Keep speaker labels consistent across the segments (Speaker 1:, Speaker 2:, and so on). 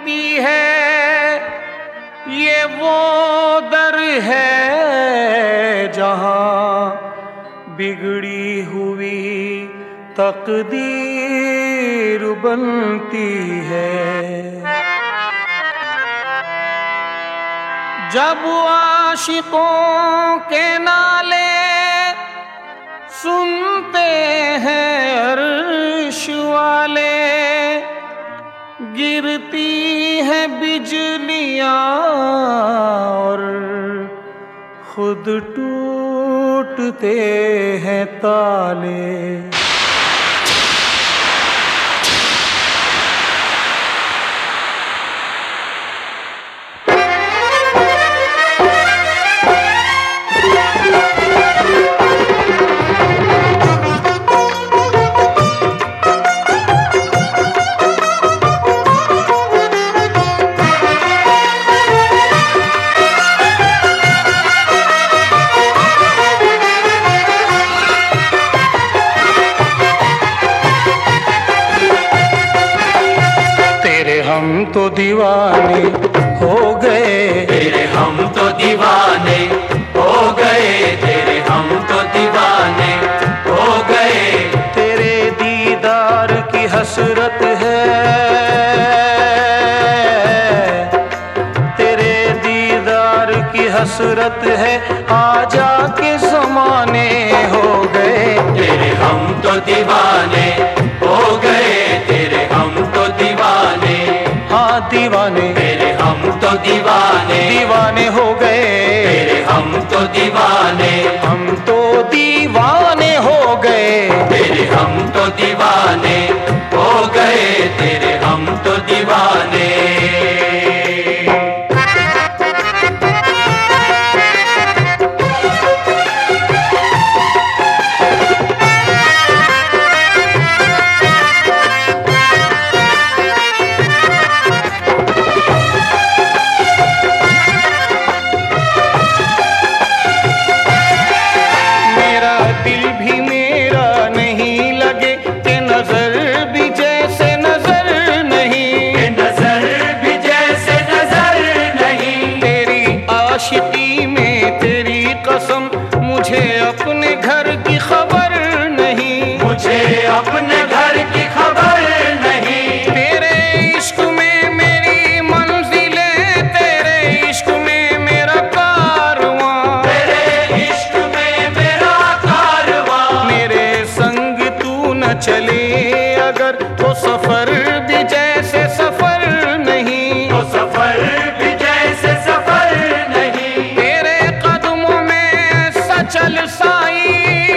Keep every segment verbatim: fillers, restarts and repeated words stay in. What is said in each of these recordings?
Speaker 1: गिनती है, ये वो दर है जहां बिगड़ी हुई तकदीर बनती है। जब आशिकों के नाले सुनते हैं अर्श वाले, गिरती है बिजलियां और खुद टूटते हैं ताले। हम तो दीवाने हो गए,
Speaker 2: तेरे हम तो दीवाने हो गए, तेरे हम तो दीवाने हो गए।
Speaker 1: तेरे दीदार की हसरत है, तेरे दीदार की हसरत है, आजा के ज़माने हो गए।
Speaker 2: तेरे हम तो दीवाने हो गए, तेरे हम तो दीवाने,
Speaker 1: हाँ दीवाने,
Speaker 2: तेरे हम तो दीवाने,
Speaker 1: दीवाने हो गए।
Speaker 2: तेरे हम तो दीवाने,
Speaker 1: हम तो दीवाने हो गए।
Speaker 2: तेरे हम तो दीवाने हो गए, तेरे हम तो दीवाने।
Speaker 1: आशिकी में तेरी कसम, मुझे अपने घर की खबर नहीं,
Speaker 2: मुझे अपने घर की खबर नहीं।
Speaker 1: तेरे इश्क में मेरी मंजिलें, तेरे इश्क में मेरा कारवां,
Speaker 2: तेरे इश्क में मेरा कारवां।
Speaker 1: मेरे संग तू न चले अगर, तो सफर भी जैसे सफर नहीं,
Speaker 2: तो सफर भी जैसे सफर नहीं।
Speaker 1: तेरे कदमों में सचल साई,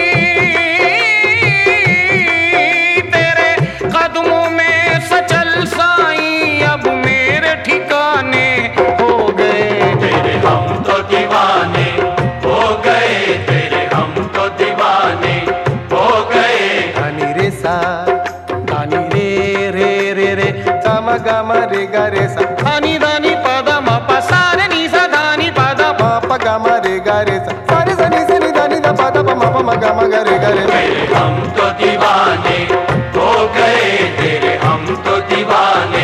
Speaker 1: तेरे कदमों में सचल साई, अब मेरे ठिकाने हो गए।
Speaker 2: तेरे हम तो दीवाने हो गए, तेरे हम तो दीवाने हो गए।
Speaker 1: धानी रे सा, धानी रे रे रे रे, गामा गामा रे गा रे सा, धानी धानी पादा मा पा सा रे नी सा, धानी पादा मा पा गामा रे गा रे सा, सा रे सा नी सा नी धानी धा पादा पा मा पा मा गामा गा रे गा रे।
Speaker 2: तेरे हम तो दीवाने हो गए, तेरे हम तो दीवाने।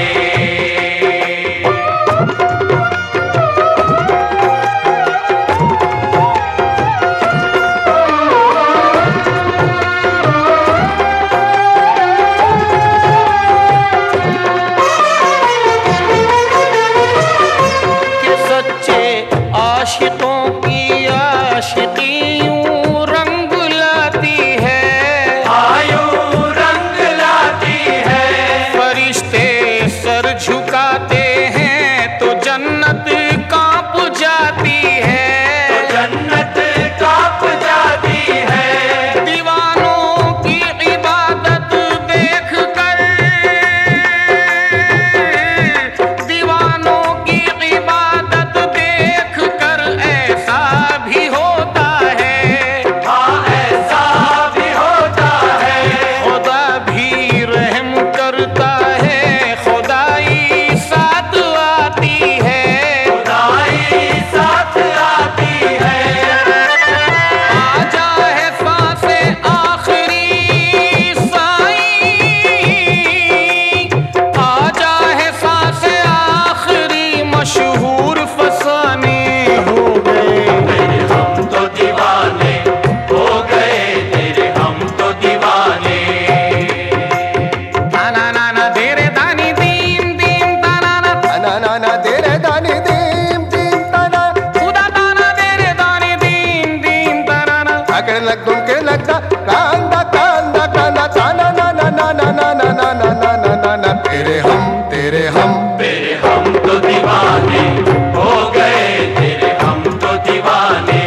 Speaker 1: na na na de re da ni dim dim ta na uda ta na de re da ni dim dim ta na na akar lag dum ke lag da kanda kanda kanda ta na na na na na na na na na na na na na तेरे हम तेरे हम
Speaker 2: तेरे हम तो दीवाने हो गए तेरे हम तो दीवाने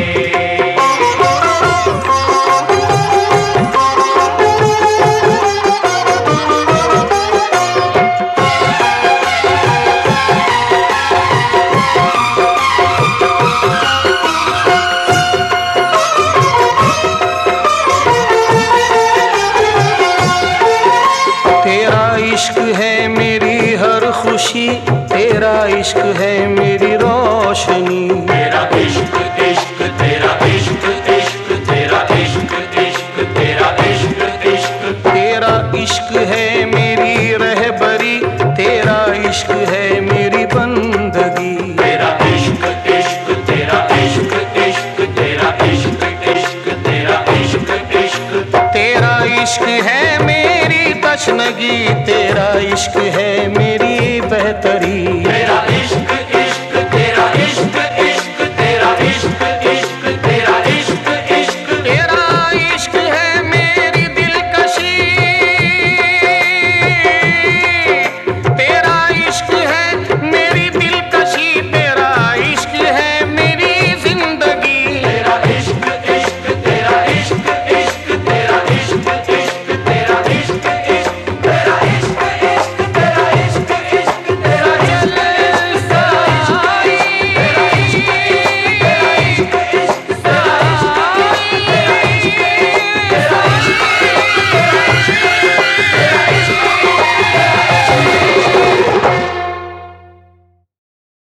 Speaker 1: इश्क है मेरी हर खुशी तेरा इश्क है मेरी रोशनी
Speaker 2: तेरा इश्क इश्क तेरा इश्क इश्क तेरा इश्क इश्क तेरा इश्क इश्क
Speaker 1: तेरा इश्क है मेरी रहबरी तेरा इश्क है मेरी बंदगी
Speaker 2: तेरा इश्क इश्क तेरा इश्क इश्क तेरा इश्क इश्क तेरा इश्क इश्क
Speaker 1: तेरा इश्क है मेरी तशनगी तेरा इश्क